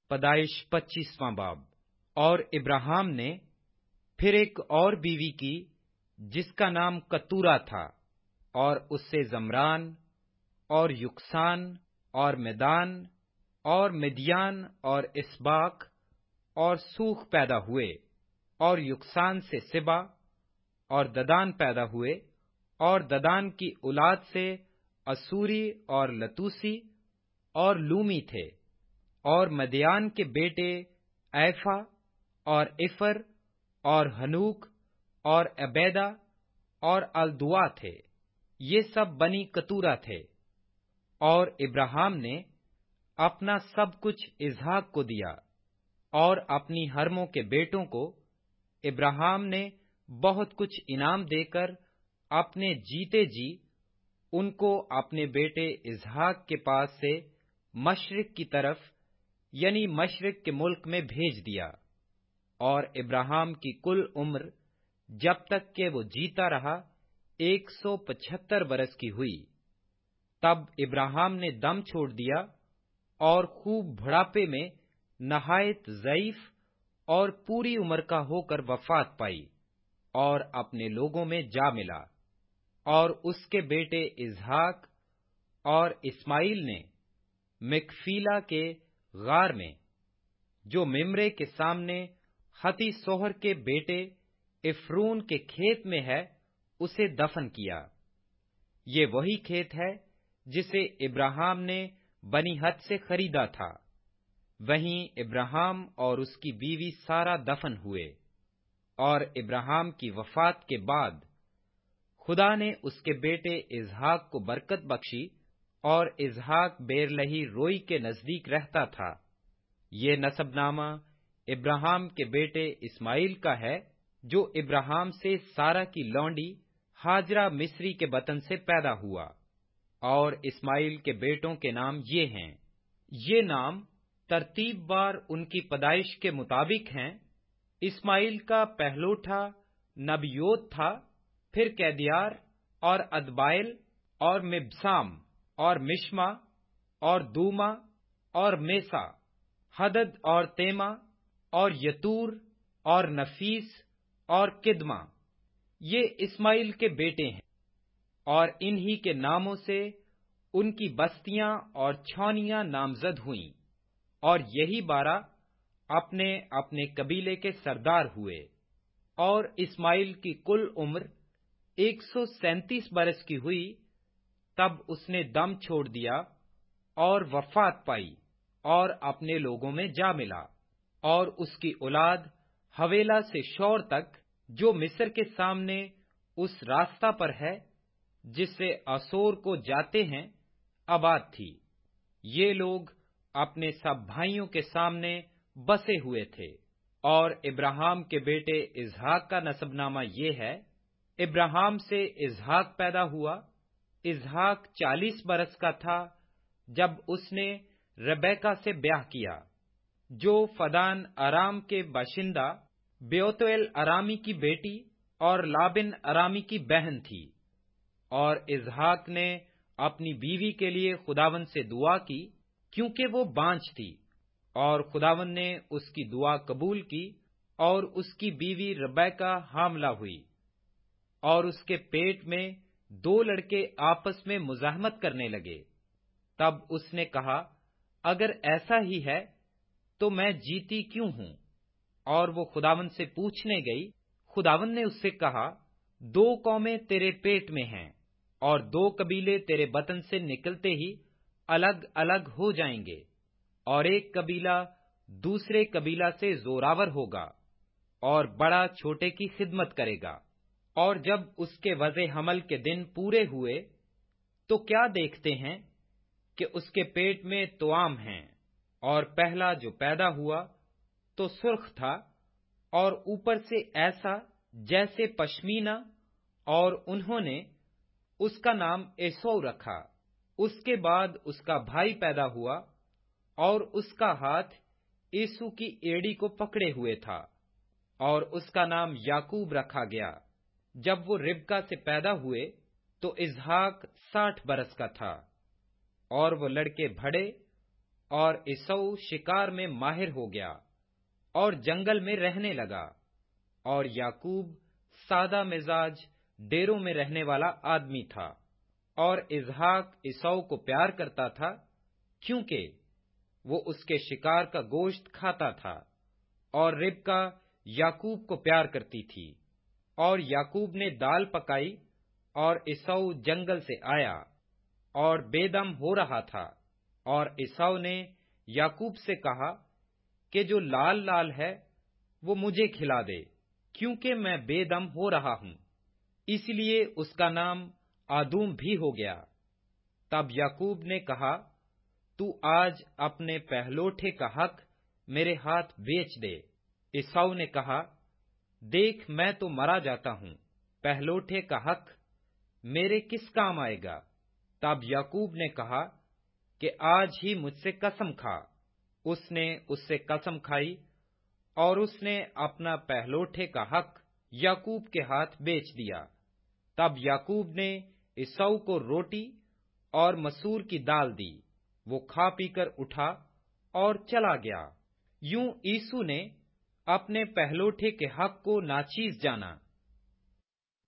پیدائش 25واں باب۔ اور ابراہیم نے پھر ایک اور بیوی کی جس کا نام کتورا تھا، اور اس سے زمران اور یکسان اور میدان اور مدیان اور اسباق اور سوخ پیدا ہوئے، اور یکسان سے سبا اور ددان پیدا ہوئے، اور ددان کی اولاد سے اسوری اور لتوسی اور لومی تھے، اور مدیان کے بیٹے ایفا اور افر اور ہنوک اور عبیدہ اور الدوا تھے، یہ سب بنی کتورا تھے۔ اور ابراہیم نے اپنا سب کچھ اسحاق کو دیا، اور اپنی حرموں کے بیٹوں کو ابراہیم نے بہت کچھ انعام دے کر اپنے جیتے جی ان کو اپنے بیٹے اسحاق کے پاس سے مشرق کی طرف یعنی مشرق کے ملک میں بھیج دیا۔ اور ابراہیم کی کل عمر جب تک کہ وہ جیتا رہا 175 برس کی ہوئی۔ تب ابراہیم نے دم چھوڑ دیا اور خوب بڑھاپے میں نہایت ضعیف اور پوری عمر کا ہو کر وفات پائی، اور اپنے لوگوں میں جا ملا۔ اور اس کے بیٹے اسحاق اور اسماعیل نے مکفیلا کے غار میں، جو ممرے کے سامنے حتی سوہر کے بیٹے افرون کے کھیت میں ہے، اسے دفن کیا۔ یہ وہی کھیت ہے جسے ابراہیم نے بنی حد سے خریدا تھا، وہیں ابراہیم اور اس کی بیوی سارا دفن ہوئے۔ اور ابراہیم کی وفات کے بعد خدا نے اس کے بیٹے اسحاق کو برکت بخشی، اور اسحاق بیرلہی روئی کے نزدیک رہتا تھا۔ یہ نسب نامہ ابراہیم کے بیٹے اسماعیل کا ہے، جو ابراہیم سے سارا کی لونڈی ہاجرہ مصری کے بطن سے پیدا ہوا۔ اور اسماعیل کے بیٹوں کے نام یہ ہیں، یہ نام ترتیب بار ان کی پیدائش کے مطابق ہیں۔ اسماعیل کا پہلوٹا نبیوت تھا، پھر کیدیار اور ادبائل اور مبسام اور مشما اور دوما اور میسا، حدد اور تیما اور یتور اور نفیس اور کدما، یہ اسماعیل کے بیٹے ہیں۔ اور انہی کے ناموں سے ان کی بستیاں اور چھاؤنیاں نامزد ہوئیں، اور یہی 12 اپنے اپنے قبیلے کے سردار ہوئے۔ اور اسماعیل کی کل عمر 137 برس کی ہوئی، تب اس نے دم چھوڑ دیا اور وفات پائی، اور اپنے لوگوں میں جا ملا۔ اور اس کی اولاد حویلا سے شور تک، جو مصر کے سامنے اس راستہ پر ہے جس سے آسور کو جاتے ہیں، آباد تھی۔ یہ لوگ اپنے سب بھائیوں کے سامنے بسے ہوئے تھے۔ اور ابراہیم کے بیٹے اسحاق کا نسب نامہ یہ ہے۔ ابراہیم سے اسحاق پیدا ہوا۔ اسحاق 40 برس کا تھا جب اس نے ربیکہ سے بیاہ کیا، جو فدان ارام کے باشندہ بیوتویل ارامی کی بیٹی اور لابن ارامی کی بہن تھی۔ اور اسحاق نے اپنی بیوی کے لیے خداوند سے دعا کی، کیونکہ وہ بانجھ تھی، اور خداوند نے اس کی دعا قبول کی، اور اس کی بیوی ربیکہ حاملہ ہوئی۔ اور اس کے پیٹ میں 2 لڑکے آپس میں مزاحمت کرنے لگے۔ تب اس نے کہا، اگر ایسا ہی ہے تو میں جیتی کیوں ہوں؟ اور وہ خداوند سے پوچھنے گئی۔ خداوند نے اس سے کہا، 2 قومیں تیرے پیٹ میں ہیں، اور 2 قبیلے تیرے بطن سے نکلتے ہی الگ الگ ہو جائیں گے، اور ایک قبیلہ دوسرے قبیلہ سے زوراور ہوگا، اور بڑا چھوٹے کی خدمت کرے گا۔ اور جب اس کے وضع حمل کے دن پورے ہوئے تو کیا دیکھتے ہیں کہ اس کے پیٹ میں توام ہیں، اور پہلا جو پیدا ہوا تو سرخ تھا، اور اوپر سے ایسا جیسے پشمینہ، اور انہوں نے اس کا نام ایسو رکھا۔ اس کے بعد اس کا بھائی پیدا ہوا، اور اس کا ہاتھ ایسو کی ایڑی کو پکڑے ہوئے تھا، اور اس کا نام یعقوب رکھا گیا۔ جب وہ ربکہ سے پیدا ہوئے تو اسحاق 60 برس کا تھا، اور وہ لڑکے بڑھے اور عیسو شکار میں ماہر ہو گیا اور جنگل میں رہنے لگا، اور یعقوب سادہ مزاج ڈیروں میں رہنے والا آدمی تھا۔ اور اسحاق عیسو کو پیار کرتا تھا کیونکہ وہ اس کے شکار کا گوشت کھاتا تھا، اور ربکا یعقوب کو پیار کرتی تھی۔ اور یعقوب نے دال پکائی، اور عیسو جنگل سے آیا اور بے دم ہو رہا تھا، اور عیسو نے یعقوب سے کہا کہ جو لال لال ہے وہ مجھے کھلا دے، کیونکہ میں بے دم ہو رہا ہوں۔ اس لیے اس کا نام آدوم بھی ہو گیا۔ تب یعقوب نے کہا، تو آج اپنے پہلوٹھے کا حق میرے ہاتھ بیچ دے۔ عیسو نے کہا، دیکھ میں تو مرا جاتا ہوں، پہلوٹھے کا حق میرے کس کام آئے گا؟ تب یعقوب نے کہا کہ آج ہی مجھ سے قسم کھا۔ اس نے اس سے قسم کھائی، اور اس نے اپنا پہلوٹھے کا حق یعقوب کے ہاتھ بیچ دیا۔ تب یعقوب نے عیسو کو روٹی اور مسور کی دال دی، وہ کھا پی کر اٹھا اور چلا گیا۔ یوں عیسو نے اپنے پہلوٹھے کے حق کو ناچیز جانا۔